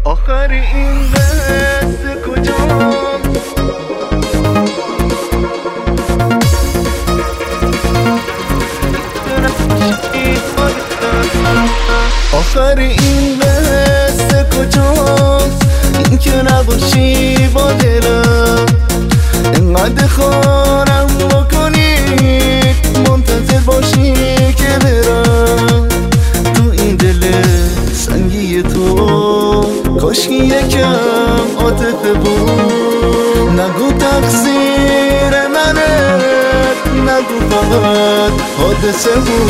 آخر این قصه کجاست؟ آخر این قصه کجاست؟ این که نباشی با دلم، انقدر خارم بکنی منتظر باشی که برم. تو این دل سنگی تو کاشکی یکم عاطفه بود. نگو تقصیر منه، نگو فقط حادثه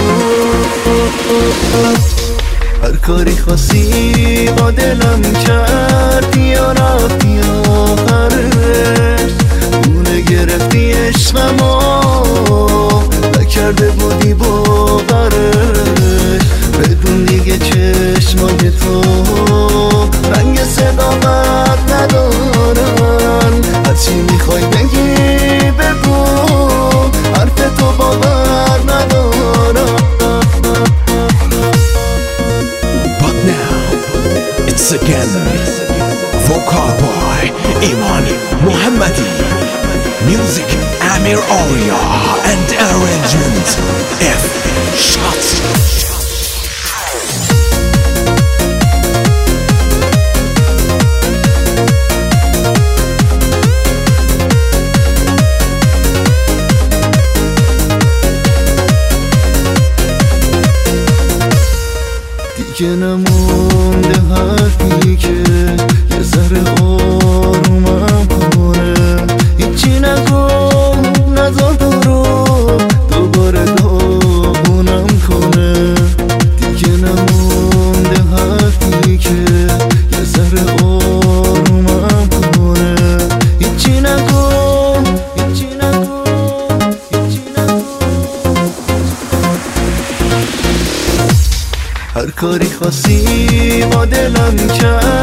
بود. هر کاری خواستی با دلم کردی یا رفتی آخرش، اونه گرفتی عشقمو نکرده بودی باورش. بدون دیگه چشمای تو رنگ صداقت ندارن، از چی میخوای بگی بگو، حرف تو باور ندارن. But now, it's again Vocal Boy Iman Mohammadi. Music Amir Arya and arrangement F Shots. دیگه نمونده حرفی که یه ذره آرومم کنه. هیچی نگو، نذار رو دوباره داغونم کنه. دیگه نمونده حرفی که یه ذره آرومم کنه. هیچی نگو، هیچی نگو، هیچی نگو. هر کاری خواستی با دلم کرد